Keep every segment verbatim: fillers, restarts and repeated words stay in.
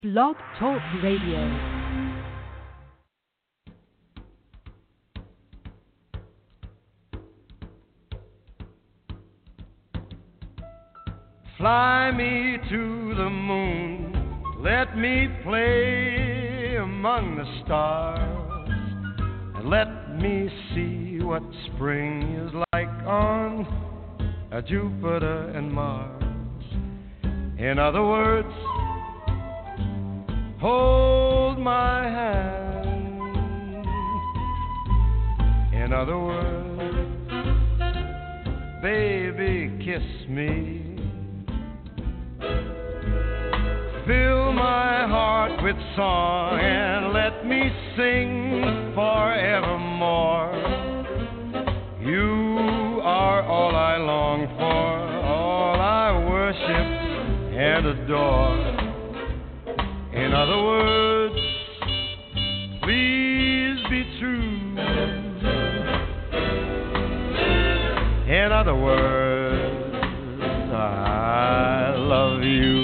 Blog Talk Radio. Fly me to the moon, let me play among the stars, and let me see what spring is like on uh, Jupiter and Mars. In other words, hold my hand. In other words, baby, kiss me. Fill my heart with song and let me sing forevermore. You are all I long for, all I worship and adore. In other words, please be true. In other words, I love you.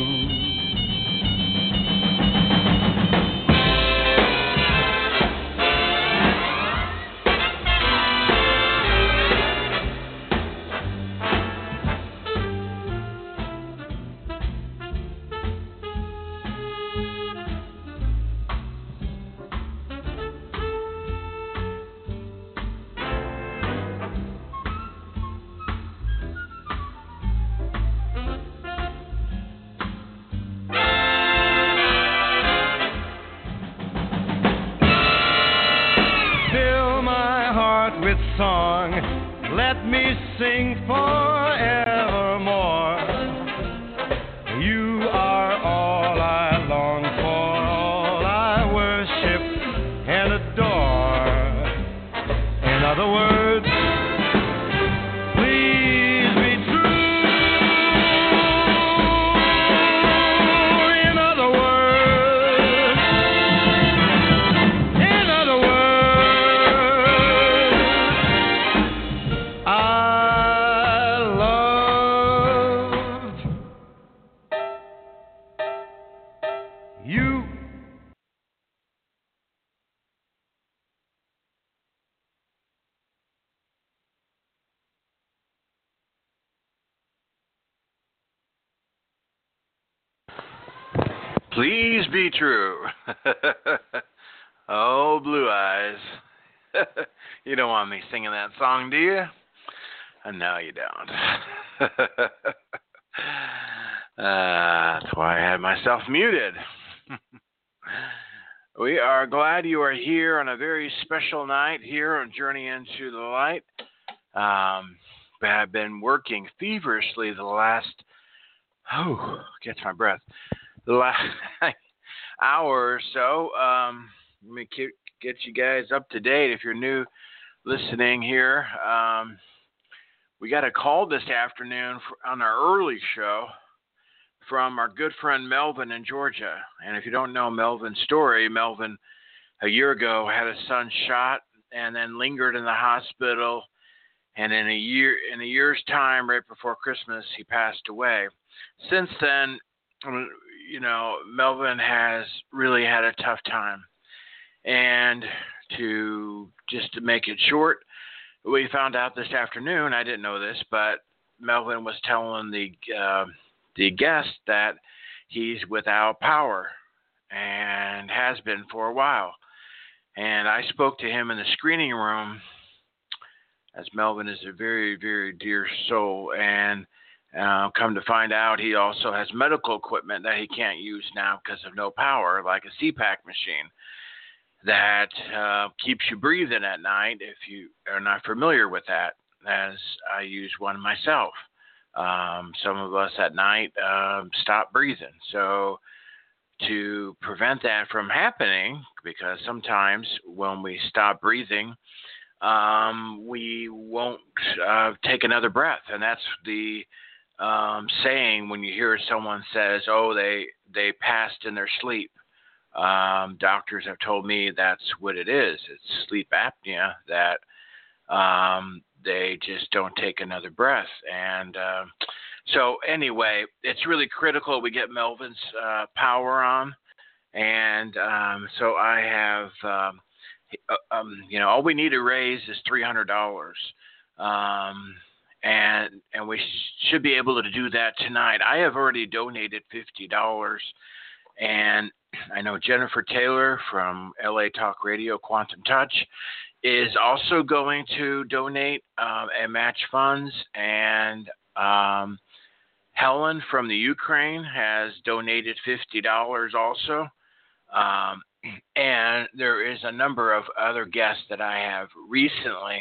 Song, let me sing forevermore. You are all I long for, all I worship and adore. In other words, please be true. In other words, in other words, please be true. Oh, Blue Eyes. You don't want me singing that song, do you? Uh, no, you don't. uh, that's why I had myself muted. We are glad you are here on a very special night here on Journey into the Light. Um, I've been working feverishly the last, oh, gets my breath. The last hour or so. Um, let me get, get you guys up to date if you're new listening here. Um, we got a call this afternoon for, on our early show from our good friend Melvin in Georgia. And if you don't know Melvin's story, Melvin a year ago had his son shot and then lingered in the hospital. And in a year, in a year's time, right before Christmas, he passed away. Since then, you know, Melvin has really had a tough time. And to just to make it short, we found out this afternoon, I didn't know this, but Melvin was telling the uh, the guest that he's without power and has been for a while. And I spoke to him in the screening room, as Melvin is a very, very dear soul, and Uh, come to find out, he also has medical equipment that he can't use now because of no power, like a C PAP machine that uh, keeps you breathing at night if you are not familiar with that, as I use one myself. Um, some of us at night uh, stop breathing. So to prevent that from happening, because sometimes when we stop breathing, um, we won't uh, take another breath, and that's the Um, saying when you hear someone says, oh, they they passed in their sleep. Um, doctors have told me that's what it is. It's sleep apnea, that um, they just don't take another breath. And uh, so anyway, it's really critical we get Melvin's uh, power on. And um, so I have, um, um, you know, all we need to raise is three hundred dollars. Um, and and we sh- should be able to do that tonight. I have already donated fifty dollars. And I know Jennifer Taylor from L A Talk Radio, Quantum Touch, is also going to donate um, and match funds. And um, Helen from the Ukraine has donated fifty dollars also. Um, and there is a number of other guests that I have recently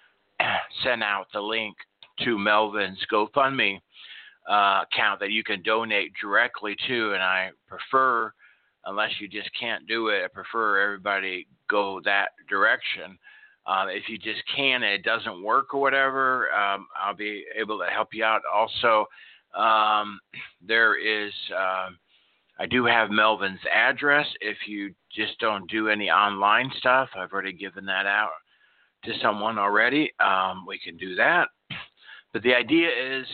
sent out the link to Melvin's GoFundMe uh, account that you can donate directly to. And I prefer, unless you just can't do it, I prefer everybody go that direction. Um, if you just can and it doesn't work or whatever, um, I'll be able to help you out. Also, um, there is, um, I do have Melvin's address. If you just don't do any online stuff, I've already given that out to someone already. Um, we can do that. But the idea is,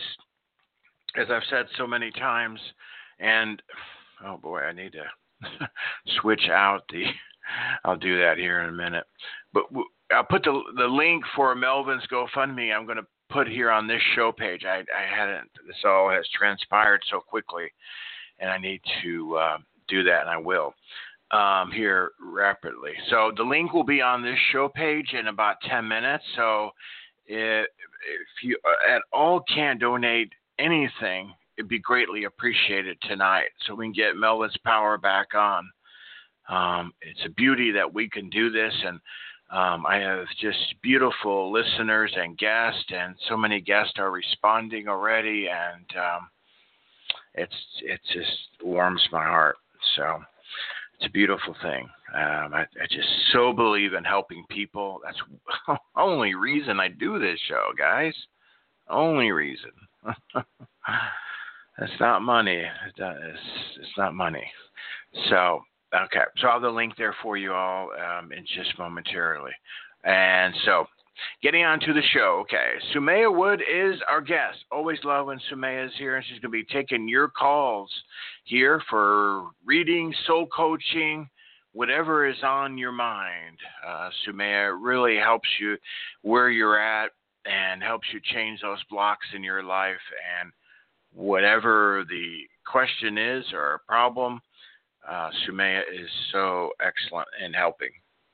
as I've said so many times, and oh boy, I need to switch out the, I'll do that here in a minute. But I'll put the the link for Melvin's GoFundMe I'm going to put here on this show page. I, I hadn't, this all has transpired so quickly, and I need to uh, do that, and I will um, here rapidly. So the link will be on this show page in about ten minutes. So if, if you at all can donate anything, it'd be greatly appreciated tonight so we can get Melvin's power back on. Um, it's a beauty that we can do this, and um, I have just beautiful listeners and guests, and so many guests are responding already, and um, it's it just warms my heart. So it's a beautiful thing. Um, I, I just so believe in helping people. That's the only reason I do this show, guys. Only reason. It's not money. It's, it's not money. So. Okay, so I'll have the link there for you all um, in just momentarily. And so, getting on to the show, okay, Sumaya Wood is our guest. Always love when Sumaya is here, and she's going to be taking your calls here for reading, soul coaching, whatever is on your mind. Uh, Sumaya really helps you where you're at and helps you change those blocks in your life. And whatever the question is or a problem, Uh, Sumaya is so excellent in helping.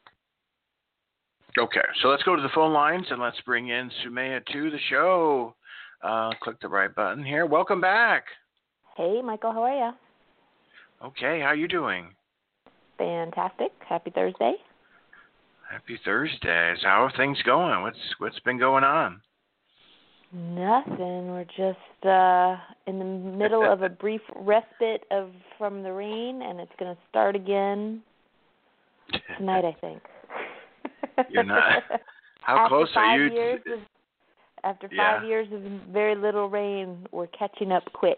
Okay, so let's go to the phone lines and let's bring in Sumaya to the show. Uh, click the right button here. Welcome back. Hey, Michael, how are you? Okay, how you doing? Fantastic. Happy Thursday. Happy Thursday. So how are things going? What's what's been going on? Nothing. We're just uh, in the middle of a brief respite of from the rain, and it's going to start again tonight, I think. You're not. How after close are you? Years To, of, after yeah. five years of very little rain, we're catching up quick.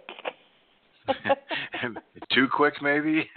Too quick, maybe?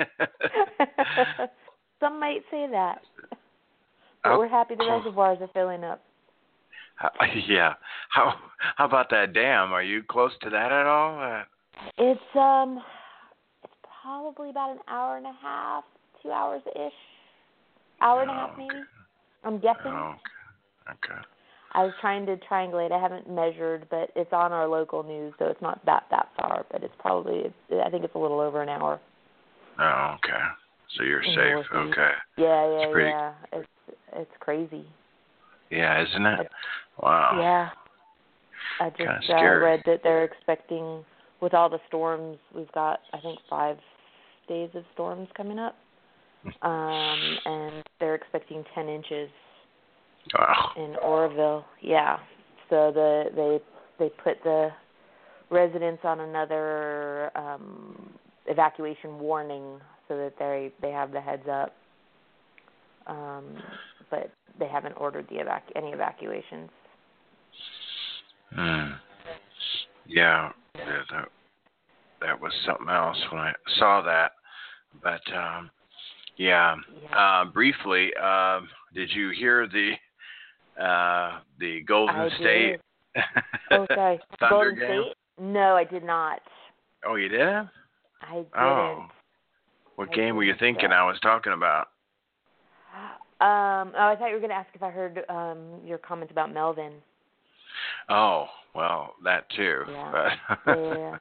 Some might say that. But oh, we're happy the oh. reservoirs are filling up. How, yeah. How how about that dam? Are you close to that at all? Uh, It's um, it's probably about an hour and a half, two hours ish, hour and a half oh, maybe. okay. I'm guessing. Oh, okay. okay. I was trying to triangulate. I haven't measured, but it's on our local news, so it's not that that far. But it's probably, it's, I think it's a little over an hour. Oh, okay. So you're in safe. Northeast. Okay. Yeah, yeah, it's pretty, yeah. It's it's crazy. Yeah, isn't it? It's, Wow. Yeah. I Kinda just uh, scary. read that they're expecting, with all the storms, we've got, I think, five days of storms coming up. Um, and they're expecting ten inches Wow. in Oroville. Yeah. So the they they put the residents on another um, evacuation warning so that they they have the heads up. Um, but they haven't ordered the evac- any evacuations. Hmm. Yeah, yeah, that that was something else when I saw that. But um, yeah, Yeah. uh, briefly, um, did you hear the uh, the Golden I State? did. Oh, sorry. Thunder Golden game? State? No, I did not. Oh, you did? I didn't. Oh. What game were you thinking I was talking about? Um, oh, I thought you were going to ask if I heard um, your comments about Melvin. Oh, well, that too. Yeah. But yeah.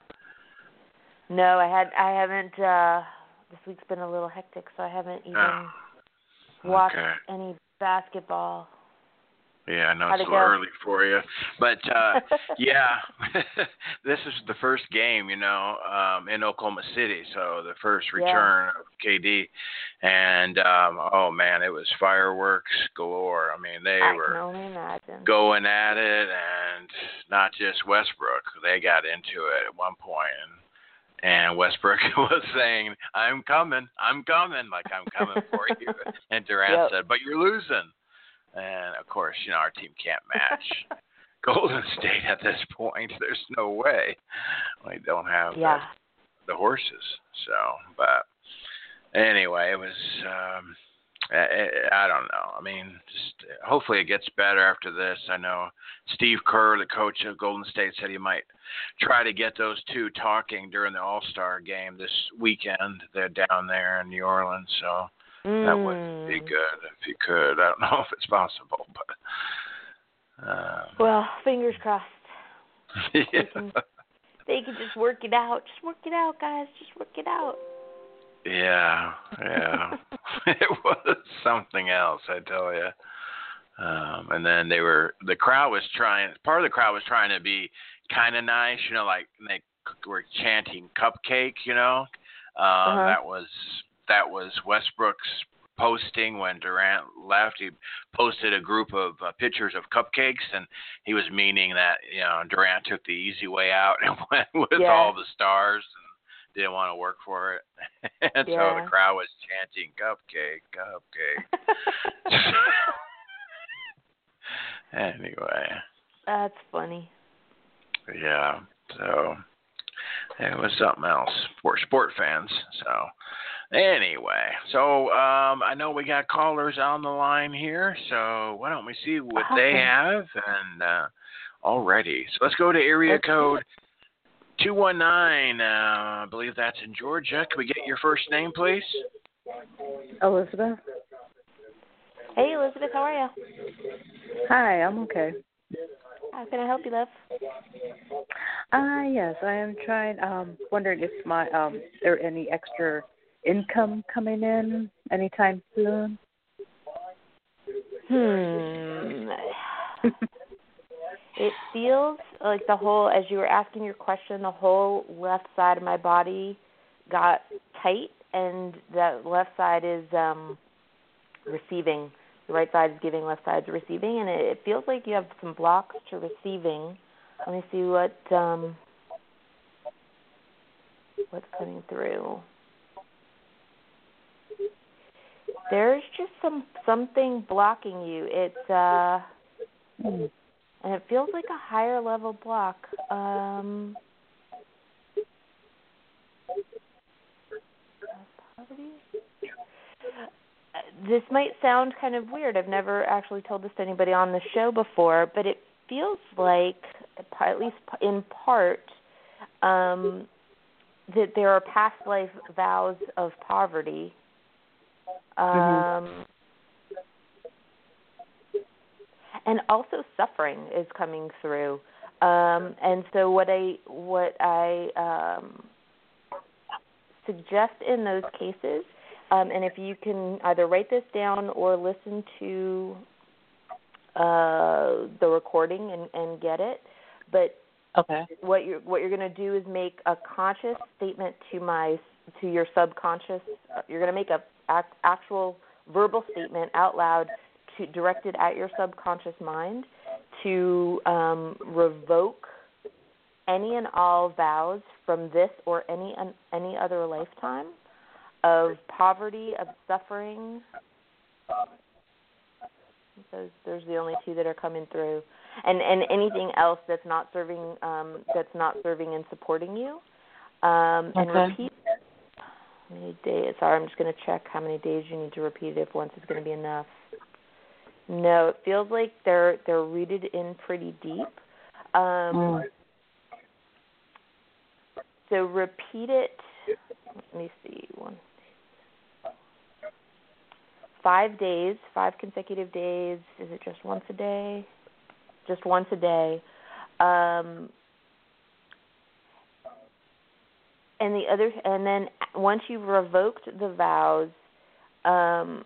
No, I had I haven't. Uh, this week's been a little hectic, so I haven't even oh, watched okay. any basketball. Yeah, I know How'd it's it a little go? early for you, but uh, yeah, this is the first game, you know, um, in Oklahoma City, so the first return Yeah. of K D, and um, oh man, it was fireworks galore. I mean, they I were can only imagine. going at it, and not just Westbrook, they got into it at one point, and and Westbrook was saying, "I'm coming, I'm coming, like I'm coming for you," and Durant Yep. said, "But you're losing." And, of course, you know, our team can't match Golden State at this point. There's no way. We don't have Yeah. the, the horses. So, but anyway, it was, um, I, I don't know. I mean, just hopefully it gets better after this. I know Steve Kerr, the coach of Golden State, said he might try to get those two talking during the All-Star game this weekend. They're down there in New Orleans, so. Mm. That would be good if you could. I don't know if it's possible, but. Um, Well, fingers crossed. yeah. They can, they can just work it out. Just work it out, guys. Just work it out. Yeah, yeah. It was something else, I tell you. Um, and then they were, the crowd was trying, part of the crowd was trying to be kind of nice, you know, like they were chanting cupcake, you know. Um, Uh-huh. That was. That was Westbrook's posting when Durant left. He posted a group of uh, pictures of cupcakes, and he was meaning that, you know, Durant took the easy way out and went with Yeah. all the stars and didn't want to work for it. And Yeah. so the crowd was chanting, "Cupcake, cupcake." Anyway. That's funny. Yeah, so it was something else for sport fans, so. Anyway, so um, I know we got callers on the line here, so why don't we see what Awesome. they have and uh, already. So let's go to area Let's code two one nine. Uh, I believe that's in Georgia. Can we get your first name, please? Elizabeth. Hey, Elizabeth, how are you? Hi, I'm okay. How can I help you, love? Uh, yes, I am trying, um, wondering if my, um, there are any extra income coming in anytime soon. Hmm. It feels like the whole, as you were asking your question, the whole left side of my body got tight, and that left side is um, receiving. The right side is giving, left side is receiving, and it, it feels like you have some blocks to receiving. Let me see what um, what's coming through. There's just some something blocking you. It's uh, Mm. and it feels like a higher level block. Um, poverty. This might sound kind of weird. I've never actually told this to anybody on the show before, but it feels like, at least in part, um, that there are past life vows of poverty. Um, Mm-hmm. And also suffering is coming through. Um, and so what I what I um, suggest in those cases, um, and if you can either write this down or listen to uh, the recording and, and get it, but Okay. what you're what you're going to do is make a conscious statement to my to your subconscious. You're going to make a act, actual verbal statement out loud to directed at your subconscious mind to um, revoke any and all vows from this or any any other lifetime of poverty, of suffering. Those, those are the only two that are coming through, and and anything else that's not serving um, that's not serving and supporting you. Um, and Okay. repeat. How many days? Sorry, I'm just going to check how many days you need to repeat it. If once is going to be enough. No, it feels like they're they're rooted in pretty deep. Um, Mm. So repeat it. Let me see. One, five days, five consecutive days. Is it just once a day? Just once a day. Um, and the other, and then once you've revoked the vows, um,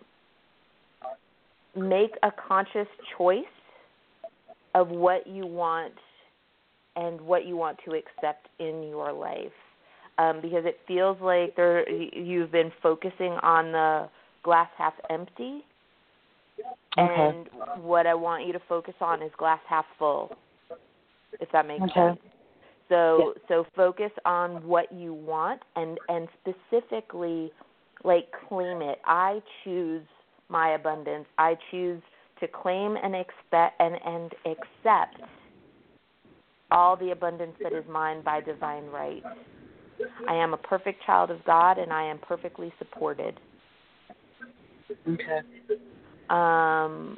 make a conscious choice of what you want and what you want to accept in your life, um, because it feels like there you've been focusing on the glass half empty, Okay. and what I want you to focus on is glass half full, if that makes Okay. sense. So Yeah. so focus on what you want, and, and specifically, like, claim it. I choose my abundance. I choose to claim and expect and, and accept all the abundance that is mine by divine right. I am a perfect child of God, and I am perfectly supported. Okay. Um,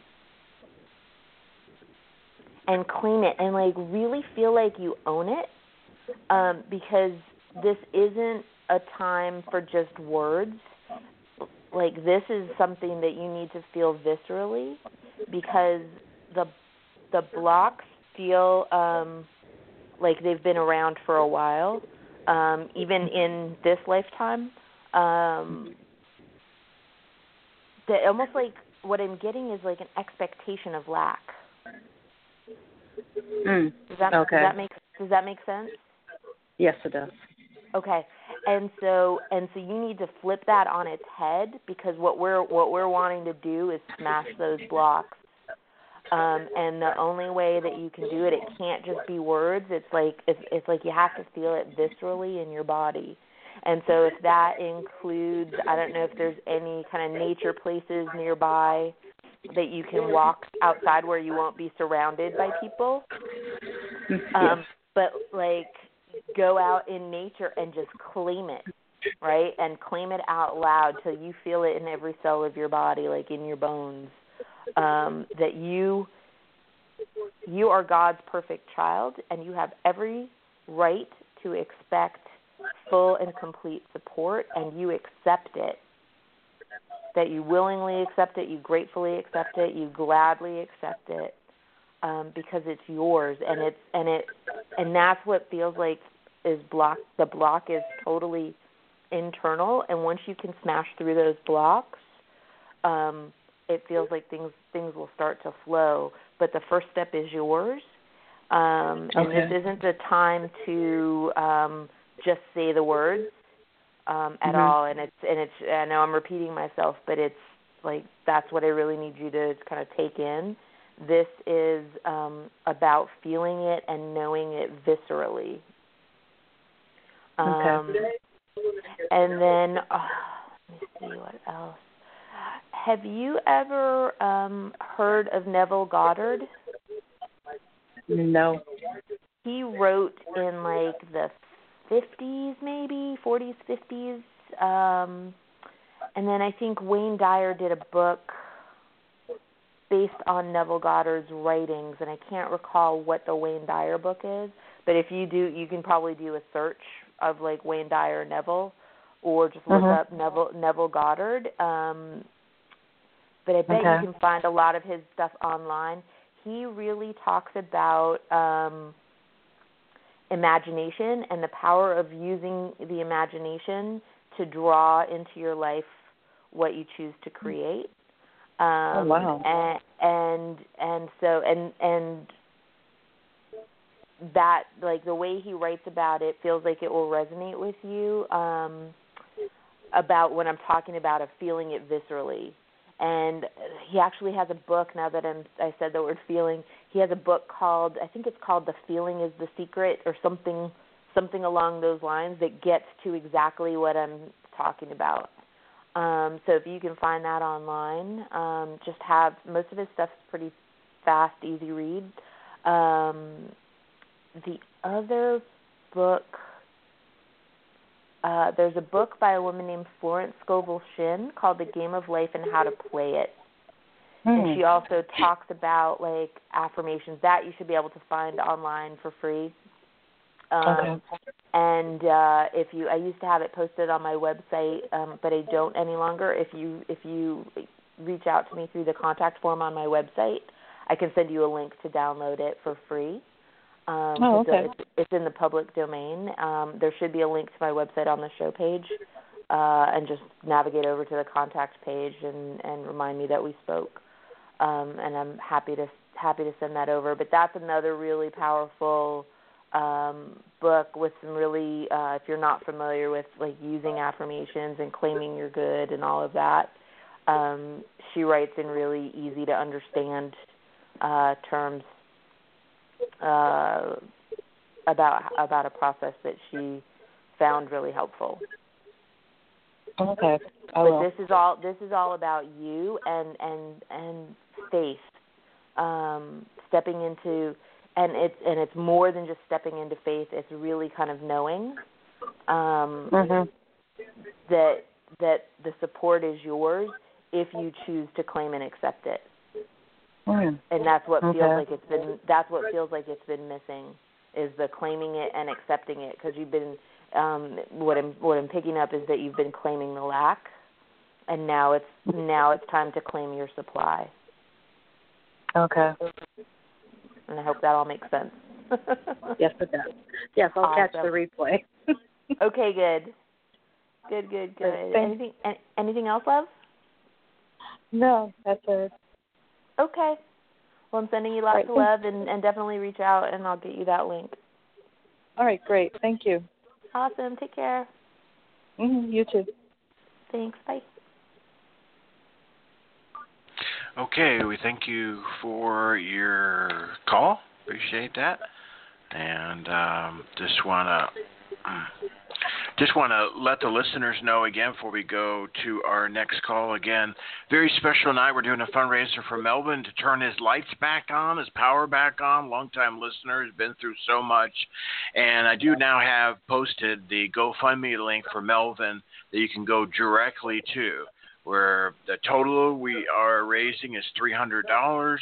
and claim it, and, like, really feel like you own it, um, because this isn't a time for just words. Like, this is something that you need to feel viscerally, because the the blocks feel um, like they've been around for a while, um, even in this lifetime. Um, that almost like what I'm getting is like an expectation of lack. Mm. Does that Okay. does that make does that make sense? Yes, it does. Okay, and so and so you need to flip that on its head, because what we're what we're wanting to do is smash those blocks. Um, and the only way that you can do it, it can't just be words. It's like it's, it's like you have to feel it viscerally in your body. And so if that includes, I don't know if there's any kind of nature places nearby that you can walk outside where you won't be surrounded by people. Um, but like go out in nature and just claim it, right? And claim it out loud till you feel it in every cell of your body, like in your bones. Um, that you you are God's perfect child, and you have every right to expect full and complete support, and you accept it. That you willingly accept it, you gratefully accept it, you gladly accept it, um, because it's yours, and it's and it and that's what feels like is block. The block is totally internal, and once you can smash through those blocks, um, it feels like things things will start to flow. But the first step is yours, um, and Okay. this isn't the time to um, just say the words um, at Mhm. all. And it's and it's I know I'm repeating myself, but it's like that's what I really need you to kind of take in. This is um, about feeling it and knowing it viscerally. Um, Okay. And then oh, let me see what else. Have you ever um, heard of Neville Goddard? No. He wrote in like the fifties, maybe forties, fifties, um, and then I think Wayne Dyer did a book based on Neville Goddard's writings, and I can't recall what the Wayne Dyer book is. But if you do, you can probably do a search of like Wayne Dyer Neville, or just look Mhm. up Neville Neville Goddard. Um, But I bet Okay. you can find a lot of his stuff online. He really talks about um, imagination and the power of using the imagination to draw into your life what you choose to create. Um, Oh, wow. And and and so and and that, like, the way he writes about it feels like it will resonate with you. Um, about when I'm talking about of feeling it viscerally. And he actually has a book, now that I'm, I said the word feeling, he has a book called, I think it's called The Feeling is the Secret, or something something along those lines, that gets to exactly what I'm talking about. Um, so if you can find that online, um, just have, most of his stuff's pretty fast, easy read. Um, the other book, Uh, there's a book by a woman named Florence Scovel Shinn called The Game of Life and How to Play It. Mm. And she also talks about, like, affirmations that you should be able to find online for free. Um, Okay. And uh, if you, I used to have it posted on my website, um, but I don't any longer. If you if you reach out to me through the contact form on my website, I can send you a link to download it for free. Um, oh, okay. It's, it's in the public domain. Um, there should be a link to my website on the show page, uh, and just navigate over to the contact page and, and remind me that we spoke. Um, and I'm happy to happy to send that over. But that's another really powerful um, book with some really, uh, if you're not familiar with like using affirmations and claiming you're good and all of that, um, she writes in really easy to understand uh, terms uh, about about a process that she found really helpful. Okay. I but will. this is all this is all about you and and and faith, um, stepping into, and it's and it's more than just stepping into faith. It's really kind of knowing um, mm-hmm. that that the support is yours if you choose to claim and accept it. Mm. And that's what Okay. feels like it's been. That's what feels like it's been missing, is the claiming it and accepting it. Because you've been, um, what I'm what I'm picking up is that you've been claiming the lack, and now it's now it's time to claim your supply. Okay. And I hope that all makes sense. Yes, it does. Yes, I'll Awesome. catch the replay. Okay, good, good, good, good. Thank- Anything anything else, love? No, that's it. Okay. Well, I'm sending you lots Right, of love, and, and definitely reach out, and I'll get you that link. All right, great. Thank you. Awesome. Take care. Mm-hmm. You too. Thanks. Bye. Okay, we thank you for your call. Appreciate that. And um, just want to just want to let the listeners know again before we go to our next call. Again, very special night. We're doing a fundraiser for Melvin to turn his lights back on, his power back on. Longtime listener, has been through so much. And I do now have posted the GoFundMe link for Melvin that you can go directly to, where the total we are raising is three hundred dollars.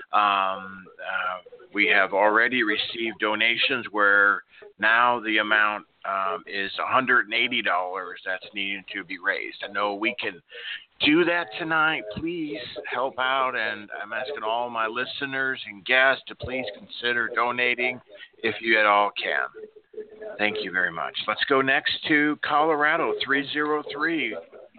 Um, uh, we have already received donations where now the amount um, is one hundred eighty dollars that's needed to be raised. I know we can do that tonight. Please help out, and I'm asking all my listeners and guests to please consider donating if you at all can. Thank you very much. Let's go next to Colorado, three oh three.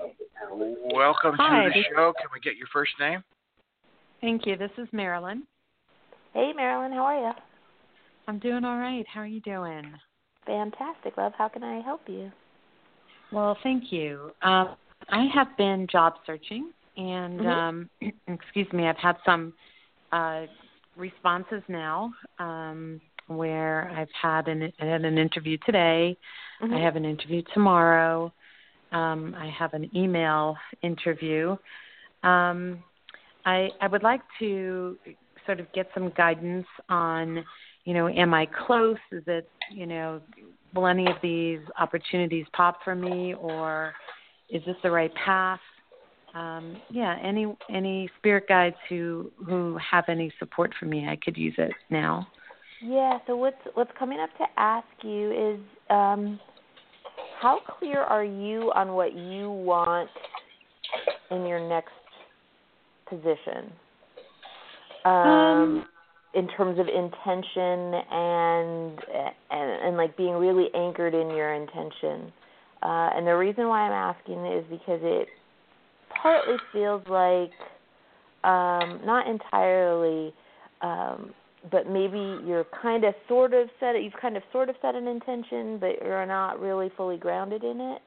Welcome Hi, to the this- show. Can we get your first name? Thank you. This is Marilyn. Hey, Marilyn. How are you? I'm doing all right. How are you doing? Fantastic, love. How can I help you? Well, thank you. Um, I have been job searching, and Mhm. um, excuse me, I've had some uh, responses now um, where I've had an, I had an interview today. Mhm. I have an interview tomorrow. Um, I have an email interview. Um, I, I would like to sort of get some guidance on, you know, am I close? Is it, you know, will any of these opportunities pop for me, or is this the right path? Um, yeah, any any spirit guides who who have any support for me, I could use it now. Yeah. So what's what's coming up to ask you is, um, how clear are you on what you want in your next position? Um, Um, in terms of intention and, and and like being really anchored in your intention. Uh, and the reason why I'm asking is because it partly feels like, um, not entirely, um, but maybe you're kind of sort of set it. You've kind of sort of set an intention, but you're not really fully grounded in it.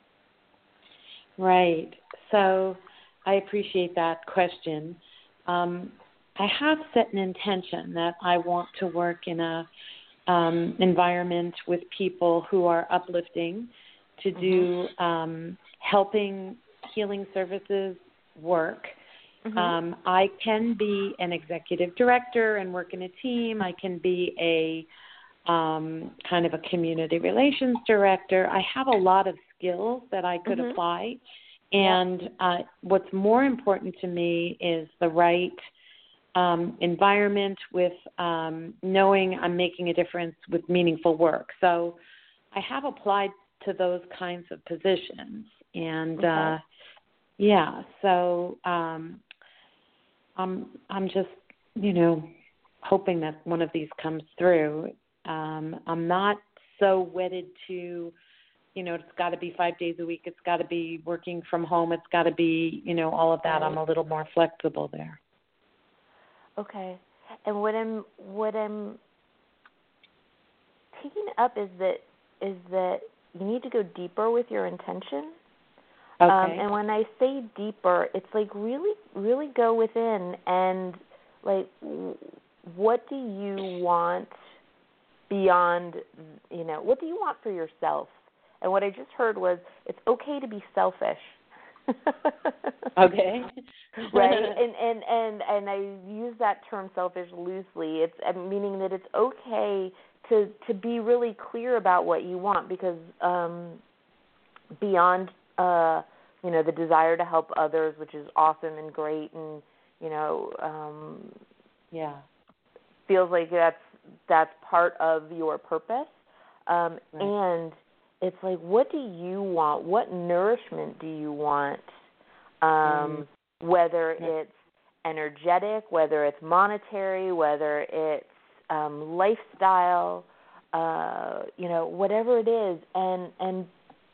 Right. So I appreciate that question. Um, I have set an intention that I want to work in a um, environment with people who are uplifting, to do um, helping healing services work. Mm-hmm. Um, I can be an executive director and work in a team. I can be a um, kind of a community relations director. I have a lot of skills that I could Mhm. apply. And uh, what's more important to me is the right um, environment with um, knowing I'm making a difference with meaningful work. So I have applied to those kinds of positions. And, Okay. uh, yeah, so um, I'm I'm just, you know, hoping that one of these comes through. Um, I'm not so wedded to, you know, it's got to be five days a week. It's got to be working from home. It's got to be, you know, all of that. I'm a little more flexible there. Okay. And what I'm what I'm picking up is that is that you need to go deeper with your intention. Okay. Um, and when I say deeper, it's like really, really go within and like, what do you want beyond, you know, what do you want for yourself? And what I just heard was it's okay to be selfish. Okay. Right. And, and and and I use that term selfish loosely. It's meaning that it's okay to to be really clear about what you want, because um, beyond uh, you know, the desire to help others, which is awesome and great, and you know, um, yeah, feels like that's that's part of your purpose. Um, right. And it's like, what do you want? What nourishment do you want? Um, mm. Whether yeah. it's energetic, whether it's monetary, whether it's um, lifestyle, uh, you know, whatever it is, and and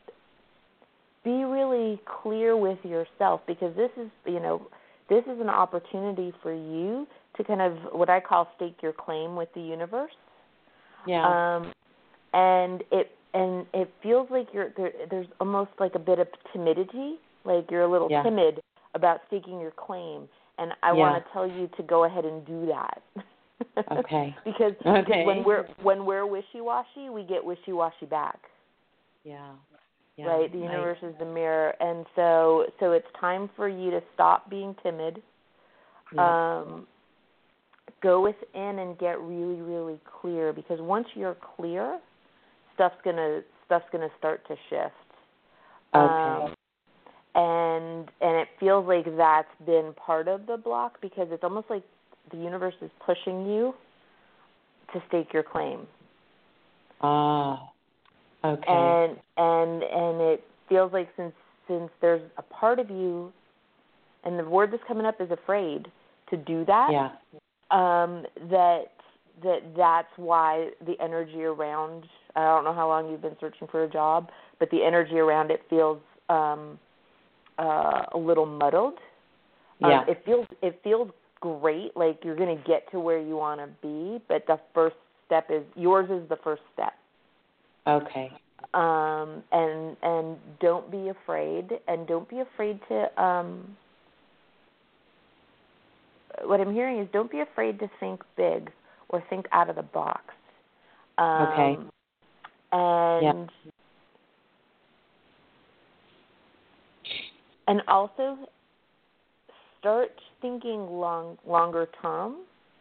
be really clear with yourself, because this is, you know, this is an opportunity for you to kind of what I call stake your claim with the universe. Yeah. Um, and it and it feels like you're there, there's almost like a bit of timidity, like you're a little yeah. timid about staking your claim. And I yeah. want to tell you to go ahead and do that. Okay. because, okay. because when we're when we're wishy-washy, we get wishy-washy back. Yeah. Yeah. Right? The universe I, is the mirror. And so so it's time for you to stop being timid. Yeah. Um, go within and get really, really clear, because once you're clear, stuff's gonna stuff's gonna start to shift. Okay. Um, and and it feels like that's been part of the block, because it's almost like the universe is pushing you to stake your claim. Ah. Okay. And and and it feels like since since there's a part of you, and the word that's coming up is afraid to do that. Yeah. Um, that that that's why the energy around, I don't know how long you've been searching for a job, but the energy around it feels um, uh, a little muddled. Yeah. Um, it feels it feels great, like you're going to get to where you want to be, but the first step is yours is the first step. Okay. Um, and and don't be afraid, and don't be afraid to. Um, what I'm hearing is don't be afraid to think big or think out of the box. Um, okay. And yeah. and also start thinking long longer term.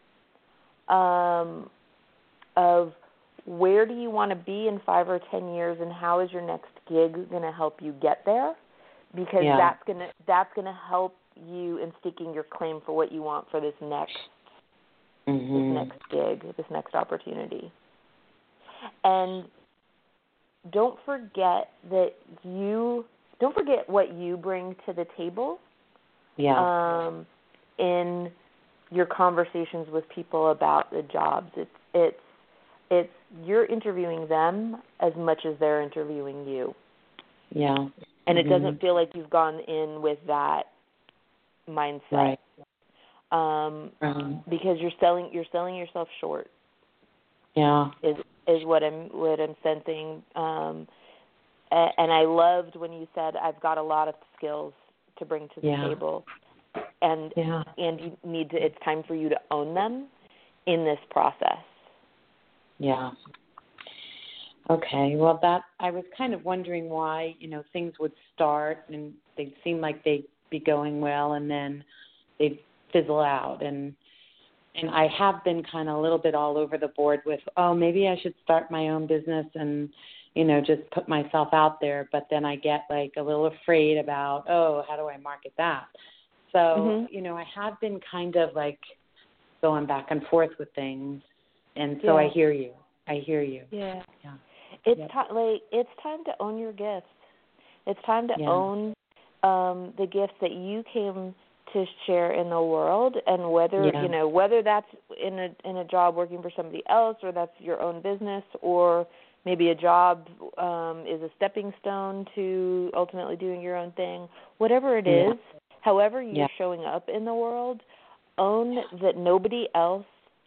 Um, of where do you want to be in five or ten years, and how is your next gig going to help you get there? Because yeah. that's gonna that's gonna help you in staking your claim for what you want for this next mm-hmm. this next gig, this next opportunity. And don't forget that you don't forget what you bring to the table. Yeah. Um, in your conversations with people about the jobs, it's it's it's you're interviewing them as much as they're interviewing you. Yeah. And mm-hmm. it doesn't feel like you've gone in with that mindset. Right. Um, um, because you're selling you're selling yourself short. Yeah. Is is what I'm what I'm sensing. Um, and I loved when you said I've got a lot of skills to bring to the yeah. table. And yeah. and you need to it's time for you to own them in this process. Yeah. Okay. Well, that I was kind of wondering why, you know, things would start and they'd seem like they'd be going well, and then they'd fizzle out. And and I have been kind of a little bit all over the board with, oh, maybe I should start my own business and, you know, just put myself out there. But then I get like a little afraid about, oh, how do I market that? So, mm-hmm. you know, I have been kind of like going back and forth with things. And so yeah. I hear you. I hear you. Yeah. Yeah. It's yep. time like it's time to own your gifts. It's time to yeah. own um, the gifts that you came to share in the world, and whether Yeah. you know whether that's in a in a job working for somebody else, or that's your own business, or maybe a job um, is a stepping stone to ultimately doing your own thing. Whatever it Yeah. is, however you're Yeah. showing up in the world, own that nobody else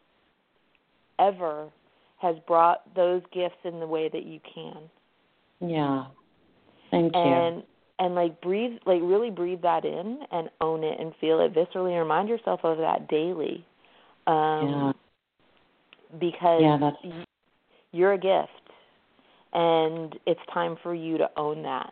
ever has brought those gifts in the way that you can. Yeah. Thank you. And and like breathe, like really breathe that in and own it and feel it viscerally and remind yourself of that daily. Um, yeah. Because Yeah, that's... you're a gift, and it's time for you to own that.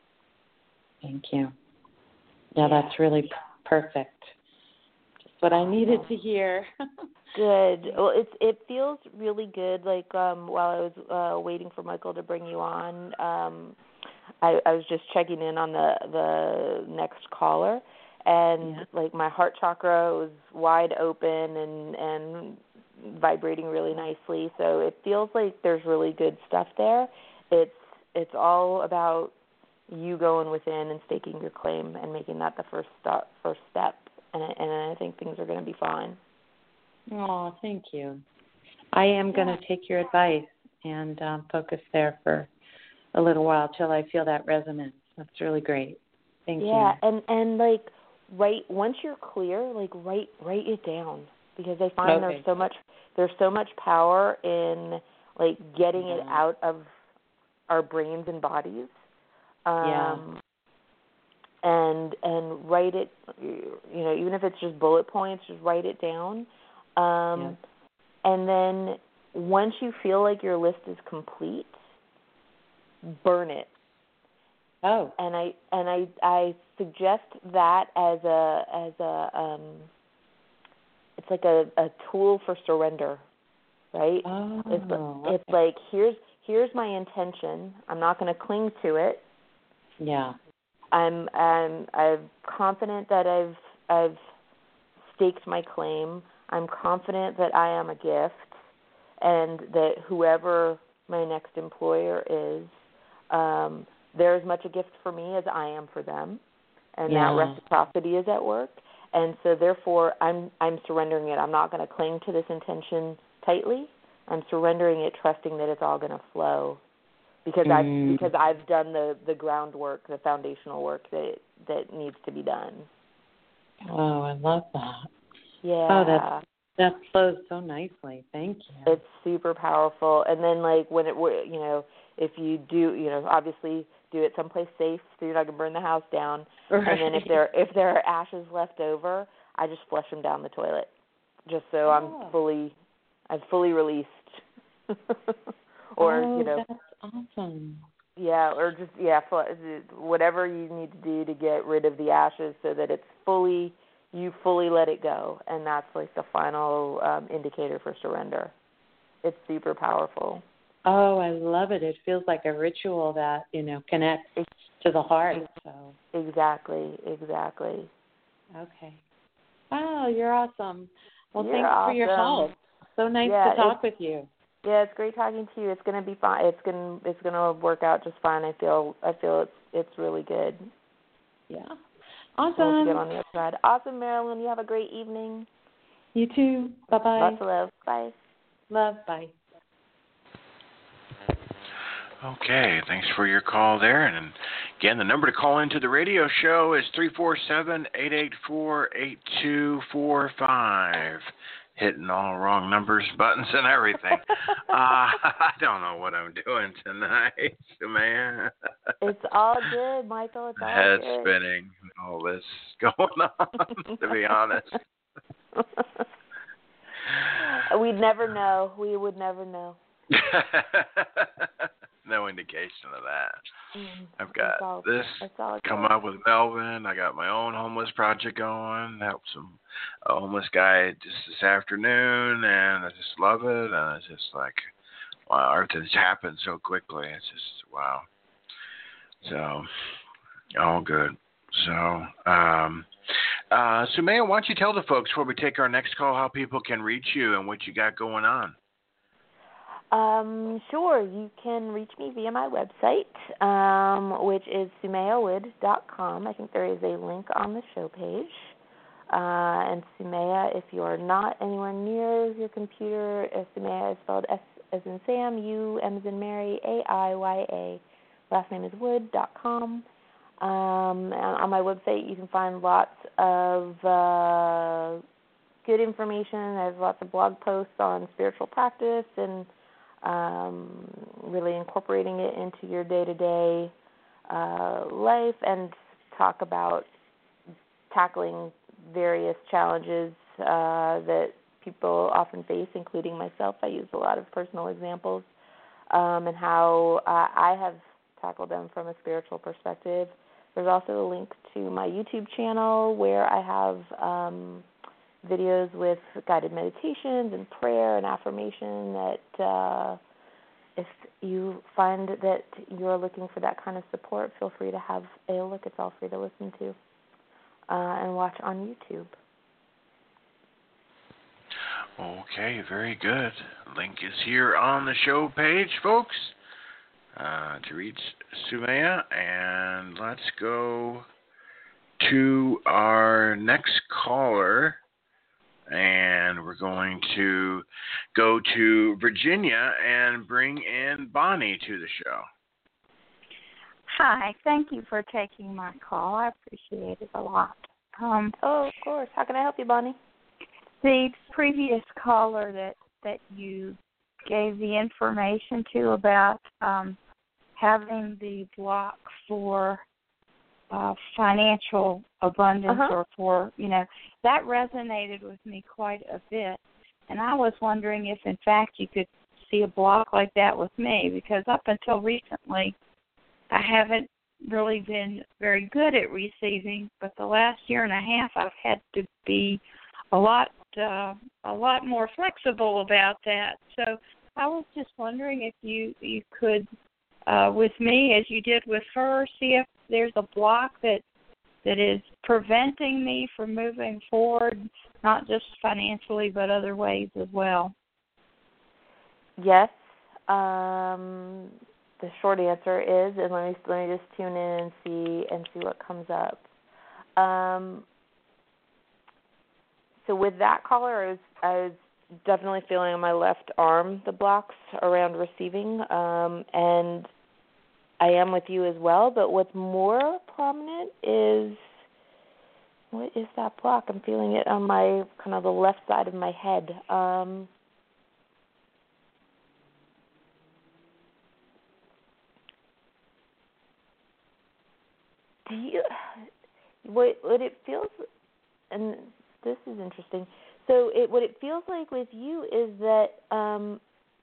Thank you. Yeah, Yeah. that's really p- perfect. Just what I needed to hear. Good. Well, it's it feels really good. Like um, while I was uh, waiting for Michael to bring you on, um, I, I was just checking in on the the next caller, and Yeah. like my heart chakra was wide open and and vibrating really nicely. So it feels like there's really good stuff there. It's it's all about you going within and staking your claim and making that the first step. First step, and I, and I think things are going to be fine. Oh, thank you. I am going to take your advice and um, focus there for a little while till I feel that resonance. That's really great. Thank yeah, you. Yeah, and and like write once you're clear, like write write it down, because I find Okay. there's so much there's so much power in like getting yeah. it out of our brains and bodies. Um, yeah. And and write it, you know, even if it's just bullet points, just write it down. Um, yeah. And then once you feel like your list is complete, burn it. Oh. And I and I I suggest that as a as a um, it's like a, a tool for surrender, right? Oh. It's okay. it's like here's here's my intention. I'm not going to cling to it. Yeah. I'm I'm I'm confident that I've I've staked my claim. I'm confident that I am a gift, and that whoever my next employer is, um, they're as much a gift for me as I am for them, and Yeah. that reciprocity is at work. And so, therefore, I'm I'm surrendering it. I'm not going to cling to this intention tightly. I'm surrendering it, trusting that it's all going to flow, because mm. I've because I've done the, the groundwork, the foundational work that that needs to be done. Oh, I love that. Yeah. Oh, that that flows so nicely. Thank you. It's super powerful. And then, like, when it, you know, if you do, you know, obviously do it someplace safe so you're not going to burn the house down. Right. And then if there if there are ashes left over, I just flush them down the toilet, just so oh. I'm fully, I've fully released. or, oh, you know. that's awesome. Yeah, or just, yeah, whatever you need to do to get rid of the ashes so that it's fully, you fully let it go. And that's like the final um, indicator for surrender. It's super powerful. Oh, I love it. It feels like a ritual that, you know, connects to the heart. So Exactly, exactly. Okay. Wow, you're awesome. Well, You're thanks awesome. for your help. So nice yeah, to talk with you. Yeah, it's great talking to you. It's gonna be fine. It's gonna it's gonna work out just fine. I feel I feel it's it's really good. Yeah. We'll Awesome. get on the other side. Awesome, Marilyn. You have a great evening. You too. Bye bye. Lots of love. Bye. Love. Bye. Okay, thanks for your call there. And again, the number to call into the radio show is three four seven, eight eight four, eight two four five. Hitting all wrong numbers, buttons, and everything. uh, I don't know what I'm doing tonight, man. It's all good, Michael. It's all Head good. spinning, all this going on, to be honest. We'd never know. We would never know. No indication of that. Mm, I've got all, this come good. up with Melvin. I got my own homeless project going. Helped some a homeless guy just this afternoon, and I just love it. And it's just like, wow, everything's happened so quickly. It's just wow. So, all good. So, um, uh, Sumaya, why don't you tell the folks before we take our next call how people can reach you and what you got going on? Um, sure. You can reach me via my website, um, which is sumaya wood dot com. I think there is a link on the show page. Uh, and Sumaya, if you are not anywhere near your computer, uh, Sumaya is spelled S as in Sam, U, M as in Mary, A I Y A. Last name is wood dot com. Um, and on my website, you can find lots of uh, good information. There's lots of blog posts on spiritual practice and um, really incorporating it into your day-to-day uh, life, and talk about tackling various challenges uh, that people often face, including myself. I use a lot of personal examples um, and how uh, I have tackled them from a spiritual perspective. There's also a link to my YouTube channel where I have um, videos with guided meditations and prayer and affirmation that uh, if you find that you're looking for that kind of support, feel free to have a look. It's all free to listen to uh, and watch on YouTube. Okay, very good. Link is here on the show page, folks. Uh, to reach Sumaya, and let's go to our next caller, and we're going to go to Virginia and bring in Bonnie to the show. Hi, thank you for taking my call. I appreciate it a lot. Um, oh, of course. How can I help you, Bonnie? The previous caller that, that you gave the information to about um, having the block for uh, financial abundance uh-huh. or for, you know, that resonated with me quite a bit. And I was wondering if, in fact, you could see a block like that with me, because up until recently, I haven't really been very good at receiving, but the last year and a half, I've had to be a lot uh, a lot more flexible about that. So I was just wondering if you, you could, uh, with me, as you did with her, see if there's a block that that is preventing me from moving forward, not just financially, but other ways as well. Yes. Um, the short answer is, and let me let me just tune in and see and see what comes up. Um, so with that caller, I was, I was definitely feeling on my left arm the blocks around receiving, um, and I am with you as well. But what's more prominent is, what is that block? I'm feeling it on my kind of the left side of my head. Um, do you? What, what it feels, and this is interesting. So it, what it feels like with you is that um,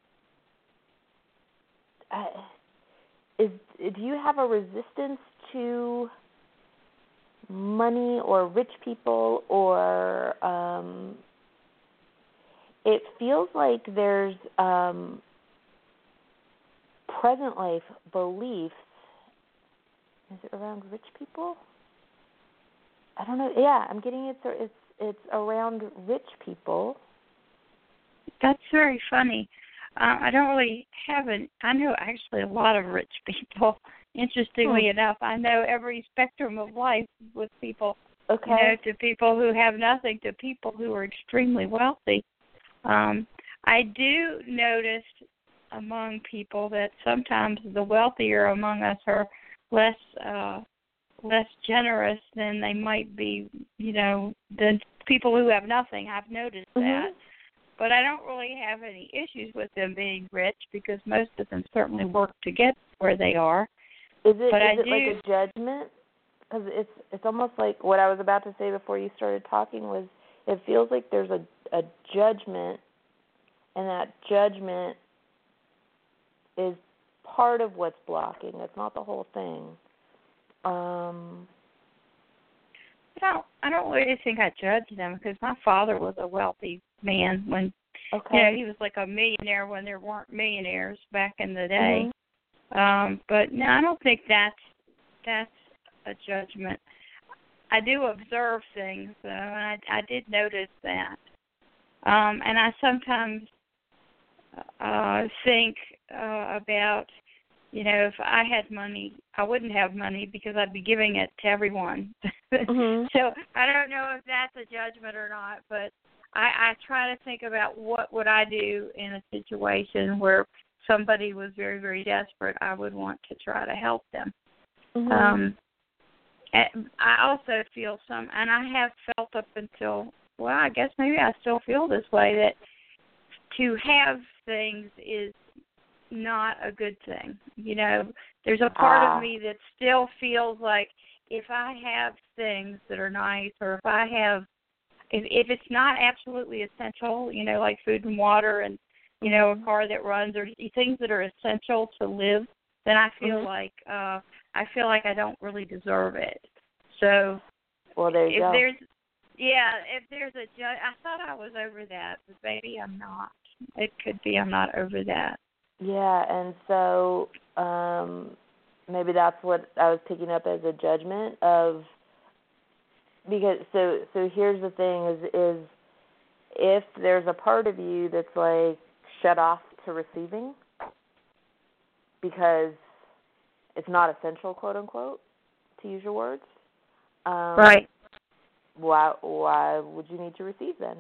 uh, is do you have a resistance to money or rich people, or um, it feels like there's um, present life beliefs. Is it around rich people? I don't know. Yeah, I'm getting it. It's it's around rich people. That's very funny. Uh, I don't really have an. I know actually a lot of rich people. Interestingly hmm. enough, I know every spectrum of life with people. Okay. You know, to people who have nothing, to people who are extremely wealthy. Um, I do notice among people that sometimes the wealthier among us are less uh, less generous than they might be, you know, than people who have nothing. I've noticed mm-hmm. that. But I don't really have any issues with them being rich, because most of them certainly work to get where they are. Is it, but is I it do, like a judgment? Because it's it's almost like what I was about to say before you started talking was, it feels like there's a, a judgment, and that judgment is part of what's blocking. It's not the whole thing. Um, I don't. I don't really think I judge them, because my father was a wealthy man when, okay. you know, he was like a millionaire when there weren't millionaires back in the day. Mm-hmm. Um, but no, I don't think that's that's a judgment. I do observe things, though, and I, I did notice that. Um, and I sometimes uh, think uh, about You know, if I had money, I wouldn't have money because I'd be giving it to everyone. Mm-hmm. So I don't know if that's a judgment or not, but I, I try to think about what would I do in a situation where somebody was very, very desperate. I would want to try to help them. Mm-hmm. Um, and I also feel some, and I have felt up until, well, I guess maybe I still feel this way, that to have things is not a good thing. You know, there's a part Ah. of me that still feels like if I have things that are nice, or if I have, if, if it's not absolutely essential, you know, like food and water and, you know, a car that runs, or things that are essential to live, then I feel Mm-hmm. like uh, I feel like I don't really deserve it. So Well, there you if go. there's, yeah, if there's a judge, I thought I was over that, but maybe I'm not. It could be I'm not over that. Yeah, and so um, maybe that's what I was picking up as a judgment of, because so so here's the thing is is if there's a part of you that's like shut off to receiving because it's not essential, quote unquote, to use your words. Um, Right. Why why would you need to receive then?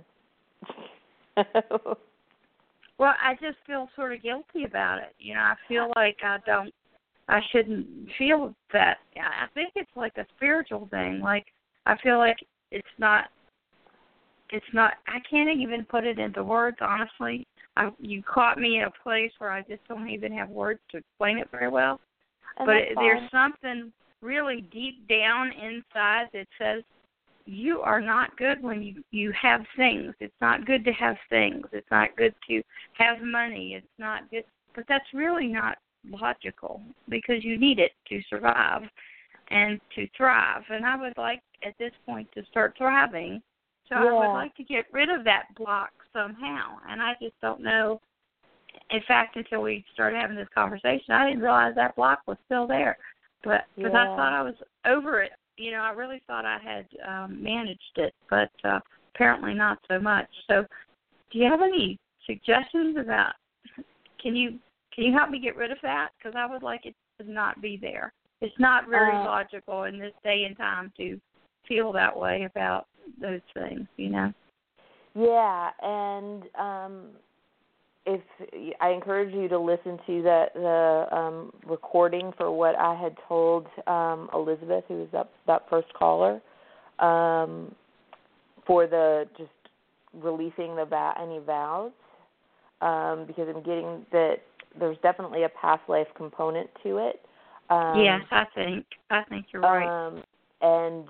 Well, I just feel sort of guilty about it. You know, I feel like I don't, I shouldn't feel that. I think it's like a spiritual thing. Like, I feel like it's not, it's not, I can't even put it into words, honestly. I, you caught me in a place where I just don't even have words to explain it very well. And but that's it, fine. there's something really deep down inside that says, you are not good when you, you have things. It's not good to have things. It's not good to have money. It's not good. But that's really not logical because you need it to survive and to thrive. And I would like, at this point, to start thriving. So Yeah. I would like to get rid of that block somehow. And I just don't know. In fact, until we started having this conversation, I didn't realize that block was still there. But because Yeah. I thought I was over it. You know, I really thought I had um, managed it, but uh, apparently not so much. So, do you have any suggestions about? Can you can you help me get rid of that? Because I would like it to not be there. It's not very Uh, logical in this day and time to feel that way about those things. You know. Yeah, and um, if I encourage you to listen to the the um, recording for what I had told um, Elizabeth, who was that that first caller, um, for the just releasing the vow, any vows, um, because I'm getting that there's definitely a past life component to it. Um, yes, I think I think you're right. Um, and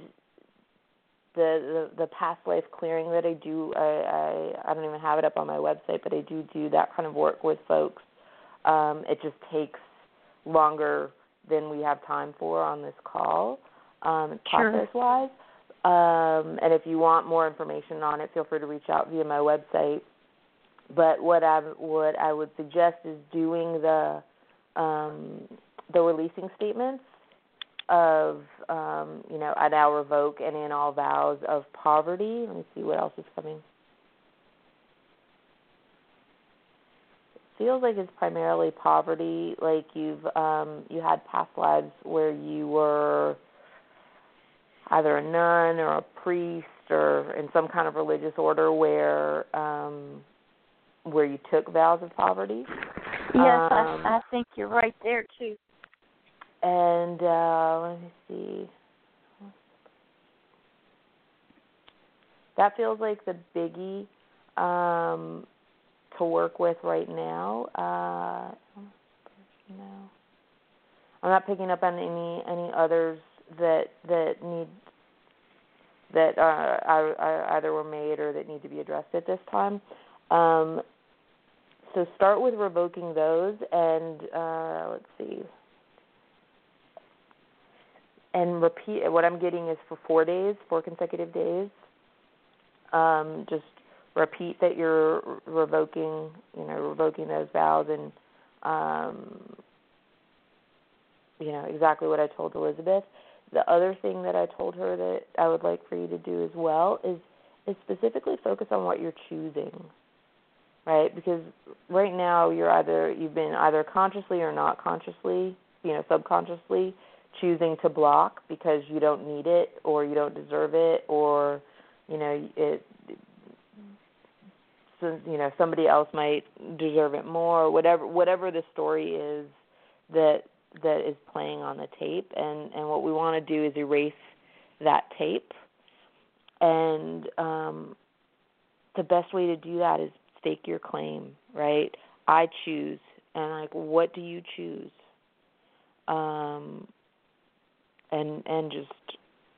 The, the the past life clearing that I do, I, I I don't even have it up on my website, but I do do that kind of work with folks. Um, it just takes longer than we have time for on this call, um, Sure. process-wise. Um, and if you want more information on it, feel free to reach out via my website. But what I what I would suggest is doing the um, the releasing statements of, um, you know, I now revoke any and all vows of poverty. Let me see what else is coming. It feels like it's primarily poverty, like you've um, you had past lives where you were either a nun or a priest or in some kind of religious order where um, where you took vows of poverty. Yes, Um, I, I think you're right there too. And uh, let me see. That feels like the biggie um, to work with right now. Uh, no, I'm not picking up on any any others that that need that uh, are, are either were made or that need to be addressed at this time. Um, so start with revoking those, and uh, let's see. And repeat, what I'm getting is for four days, four consecutive days. Um, just repeat that you're revoking, you know, revoking those vows and, um, you know, exactly what I told Elizabeth. The other thing that I told her that I would like for you to do as well is, is specifically focus on what you're choosing. right? Because right now you're either you've been either consciously or not consciously, you know, subconsciously choosing to block because you don't need it or you don't deserve it, or you know it. So, you know, somebody else might deserve it more. Whatever whatever the story is that that is playing on the tape, and and what we want to do is erase that tape. And um, the best way to do that is stake your claim, right? I choose, and like, what do you choose? Um, and and just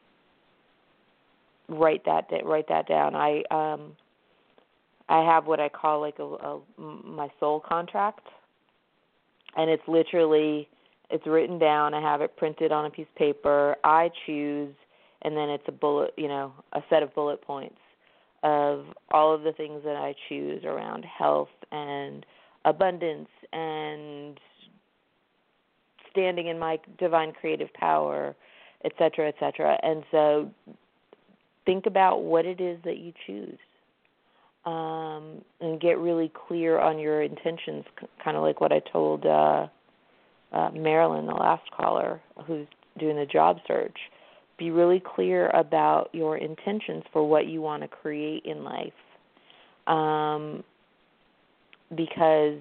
write that write that down. I um, I have what I call like a, a my soul contract, and it's literally it's written down. I have it printed on a piece of paper. I choose, and then it's a bullet, you know, a set of bullet points of all of the things that I choose around health and abundance and standing in my divine creative power, et cetera, et cetera. And so think about what it is that you choose, um, and get really clear on your intentions, kind of like what I told uh, uh, Marilyn, the last caller, who's doing the job search. Be really clear about your intentions for what you want to create in life, um, because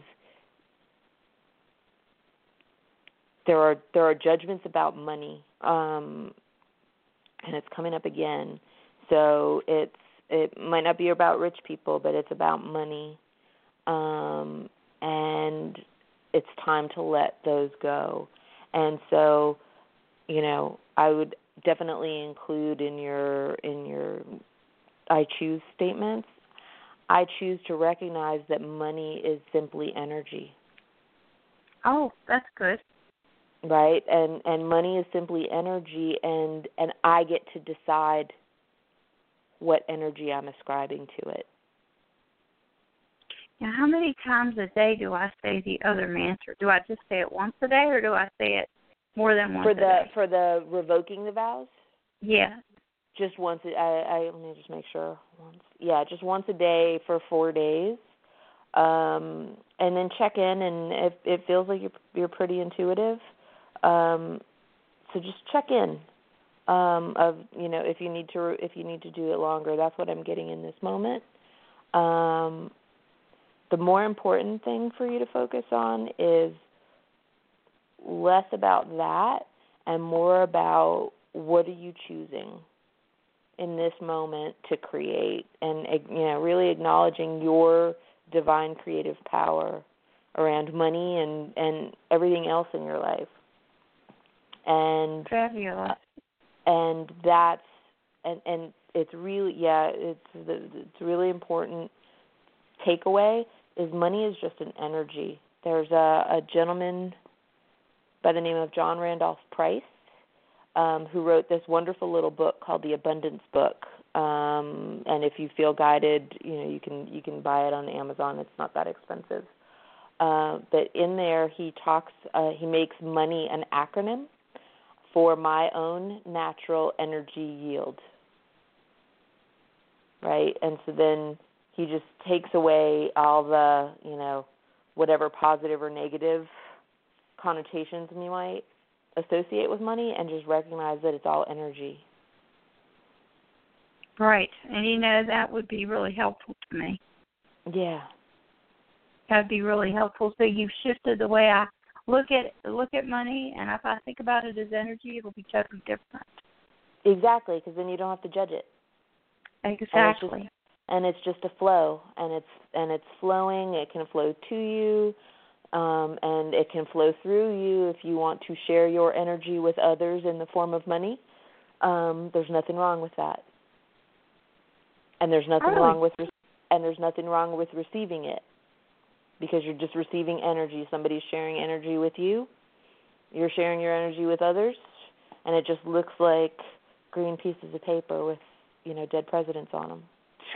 there are there are judgments about money, um, and it's coming up again. So it's it might not be about rich people, but it's about money, um, and it's time to let those go. And so, you know, I would definitely include in your in your I choose statements. I choose to recognize that money is simply energy. Oh, that's good. Right? And and money is simply energy, and, and I get to decide what energy I'm ascribing to it. Now, how many times a day do I say the other mantra? Do I just say it once a day, or do I say it more than once for a the day? For the revoking the vows? Yeah. Just once. A, I, I let me just make sure. Once. Yeah, just once a day for four days, um, and then check in. And if it feels like you're you're pretty intuitive, um, so just check in. Um, of you know if you need to if you need to do it longer. That's what I'm getting in this moment. Um, the more important thing for you to focus on is less about that and more about what are you choosing in this moment to create, and you know really acknowledging your divine creative power around money and, and everything else in your life. And fabulous. And that's and and it's really yeah it's it's really important takeaway is money is just an energy. There's a, a gentleman by the name of John Randolph Price, um, who wrote this wonderful little book called The Abundance Book. Um, and if you feel guided, you know, you can you can buy it on Amazon. It's not that expensive. Uh, but in there, he talks. Uh, he makes money an acronym for my own natural energy yield. Right, and so then he just takes away all the, you know, whatever positive or negative connotations you might associate with money, and just recognize that it's all energy. Right, and you know that would be really helpful to me. Yeah, that'd be really helpful. So you've shifted the way I look at look at money, and if I think about it as energy, it'll be totally different. Exactly, because then you don't have to judge it. Exactly. And it's just, and it's just a flow, and it's and it's flowing. It can flow to you. Um, and it can flow through you if you want to share your energy with others in the form of money. Um, there's nothing wrong with that, and there's nothing really? wrong with and there's nothing wrong with receiving it, because you're just receiving energy. Somebody's sharing energy with you. You're sharing your energy with others, and it just looks like green pieces of paper with, you know, dead presidents on them.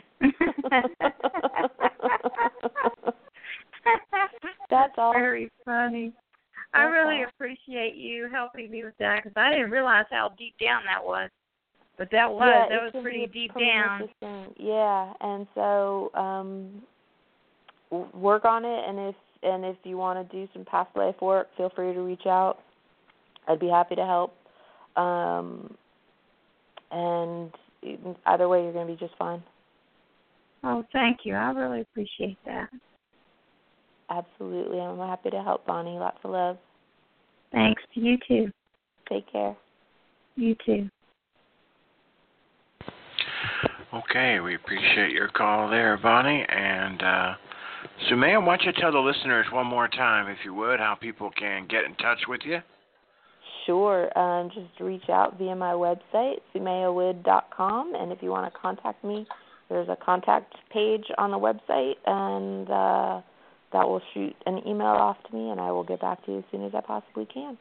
That's all. Very funny. That's I really all. appreciate you helping me with that, because I didn't realize how deep down that was. But that was yeah, that was pretty deep down. Yeah, and so um, w- work on it, and if and if you want to do some past life work, feel free to reach out. I'd be happy to help. Um, and either way, you're going to be just fine. Oh, thank you. I really appreciate that. Absolutely. I'm happy to help, Bonnie. Lots of love. Thanks. You too. Take care. You too. Okay, we appreciate your call there, Bonnie. And uh, Sumaya, why don't you tell the listeners one more time, if you would, how people can get in touch with you? Sure. Um, just reach out via my website, sumaya wood dot com, and if you want to contact me, there's a contact page on the website, and uh, that will shoot an email off to me, and I will get back to you as soon as I possibly can.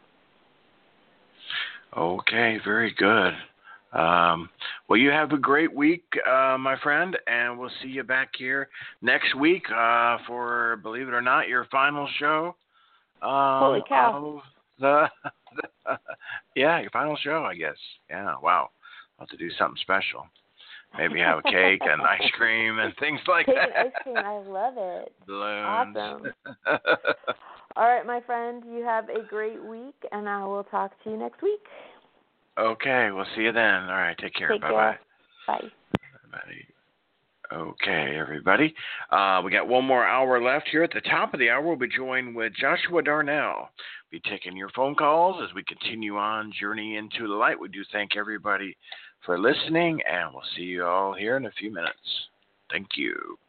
Okay, very good. Um, well, you have a great week, uh, my friend, and we'll see you back here next week uh, for, believe it or not, your final show. Um, Holy cow. The, the, yeah, your final show, I guess. Yeah, wow. I'll have to do something special. Maybe have a cake and ice cream and things like Cake that. and ice cream, I love it. Balloons. Awesome. All right, my friend, you have a great week, and I will talk to you next week. Okay, we'll see you then. All right, take care. Take Bye-bye. care. Bye. Bye. Okay, everybody. Uh, we got one more hour left here. At the top of the hour, we'll be joined with Joshua Darnell. Be taking your phone calls as we continue on Journey into the Light. We do thank everybody for listening, and we'll see you all here in a few minutes. Thank you.